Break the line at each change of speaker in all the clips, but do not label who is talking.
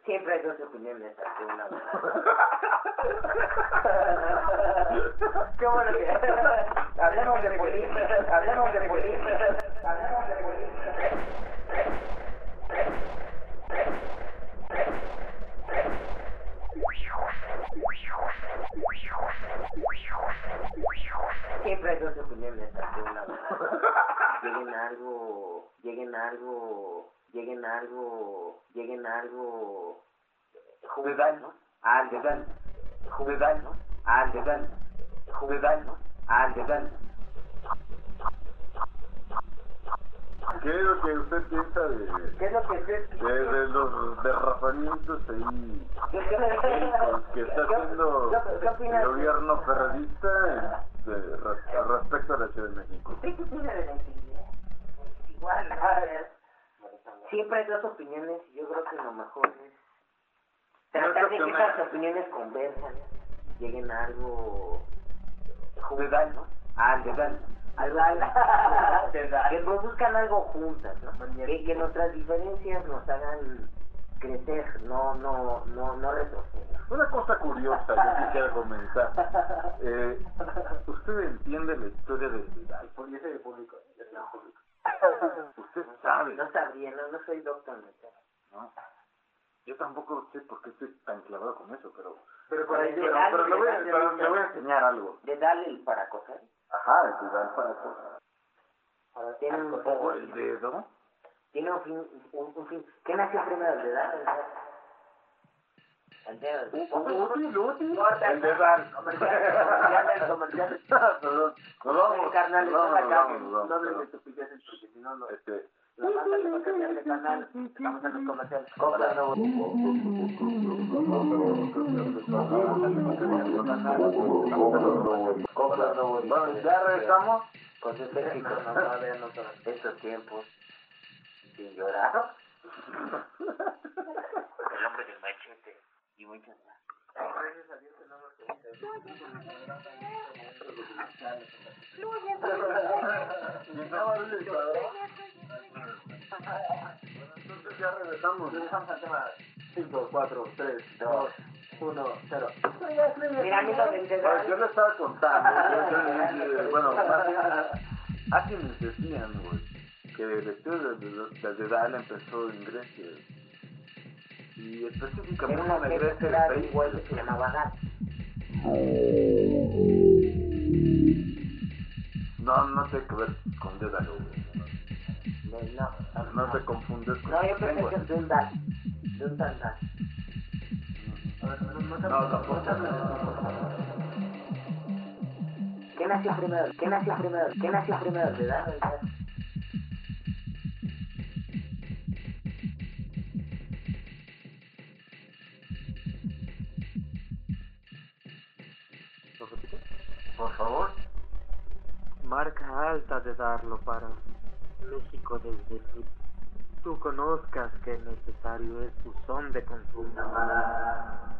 Siempre hay dos opiniones ante una verdad. Qué bueno que... Hablemos de política, hablemos de política, hablemos de política. Siempre hay dos opiniones ante una verdad. Lleguen a algo juvenil, ¿no?
¿Qué es lo que usted piensa
¿Qué es lo que usted
de los derrapamientos ahí que está haciendo el gobierno ferredista respecto a la Ciudad de México?
¿Usted qué opina de la intimidad? Igual, siempre hay dos opiniones y yo creo que lo mejor es tratar de que esas opiniones converjan, lleguen a algo juvenil, ¿no? Que produzcan algo juntas, ¿no? Que nuestras diferencias nos hagan crecer, no retroceder.
Una cosa curiosa, yo quisiera comentar. ¿Usted entiende la historia del Vidal?
Porque yo soy de público.
Usted sabe.
No sabría, no soy doctor.
¿No? Yo tampoco sé por qué estoy tan clavado con eso, pero le
Pero
voy a enseñar algo.
De darle el para coger.
Ajá, el Vidal para cosas.
Tiene un poco
el dedo.
Tiene un fin. ¿Qué nació primero, el dedal? El dedo.
Útil. El dedal.
Comercial.
Perdón. Nos vamos.
Carnal,
No
hables de estupideces porque si no, la banda le va a cambiar de canal. Vamos a los comerciales.
Bueno, ya regresamos.
Pues es éxito, estos tiempos, sin llorar. El hombre del machete y muchas más. Gracias a Dios que no nos
Entonces ya regresamos.
Regresamos al tema.
5, 4, 3, 2, 1, 0.
Mira, amigo del dedal.
Yo le estaba contando. Bueno, a quienes decían, güey, que el estudio del dedal empezó en Grecia. Y específicamente
en Grecia del igual que se llamaba Gal.
No tiene que ver con Dédalo, güey. No te confundes con...
No, yo pensé que es de un Dal. De un tal Dal.
No, tampoco.
¿Qué nació primero? ¿El Dal o el Dal?
Por favor.
Marca alta de darlo para México desde que tú conozcas que necesario es buzón de consulta.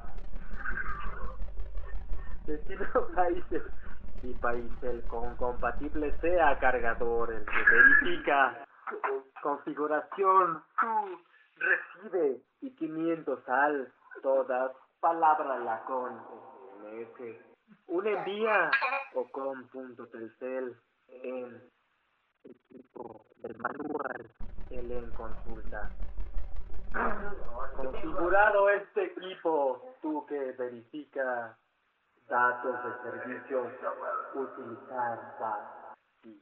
Destino países y países con compatible sea cargador el que verifica configuración tú recibe y 500 al todas palabras la con SMS. Un envía o con punto telcel en equipo del manual el en consulta. Configurado este equipo, tú que verifica datos de servicios, utilizar WhatsApp.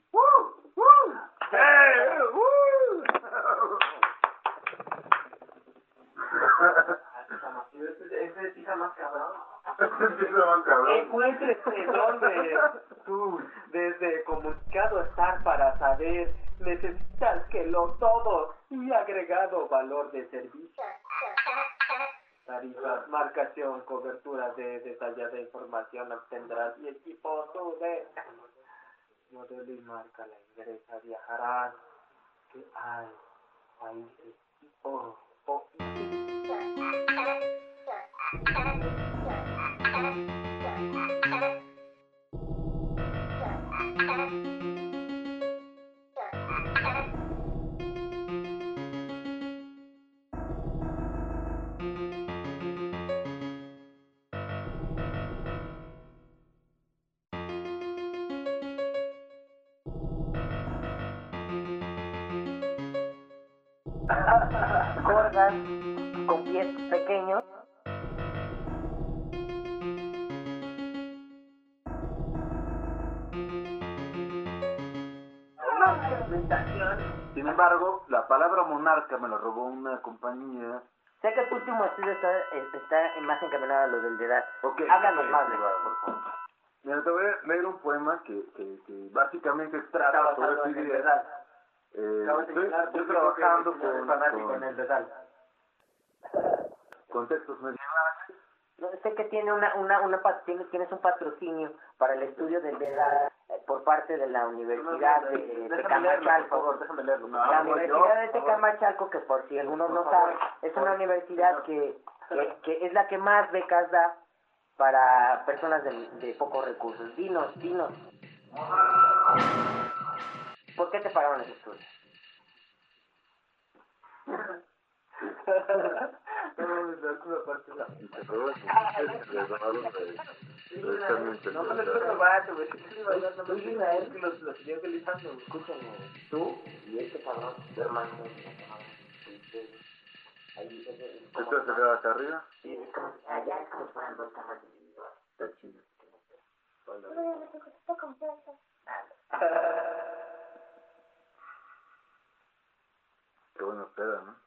Ese fija más cabrón.
Encuéntrese donde tú, desde comunicado estar para saber, necesitas que lo todo y agregado valor de servicio. Tarifas, marcación, cobertura de detallada información obtendrás y equipo tú de modelo y marca la ingresa viajarás que hay países
Gordas, con pies pequeños.
Sin embargo, la palabra monarca me la robó una compañía.
Sé que tu último estudio está más encaminado a lo del dedal.
Ok,
Háblanos más,
por favor. Mira, te voy a leer un poema que básicamente
Está
trata sobre
basado
esta
en el
idea.
dedal.
Yo trabajando
fanático en el dedal.
con textos medievales.
No, sé que tiene tienes un patrocinio para el estudio del dedal por parte de la Universidad de Tecamachalco.
Déjame leerlo.
La Universidad de Tecamachalco, que por si algunos no saben, es una universidad que es la que más becas da para personas de pocos recursos. Dinos, ¿por qué te pagaron ese estudio?
No me lo estoy robando, güey. Estoy utilizando.
Escúchame, tú y este cabrón, tu hermano, ahí
¿Esto se queda acá arriba?
sí, es como, allá es como si fueran dos camas individuales. Está chido.
Qué bueno queda, ¿no?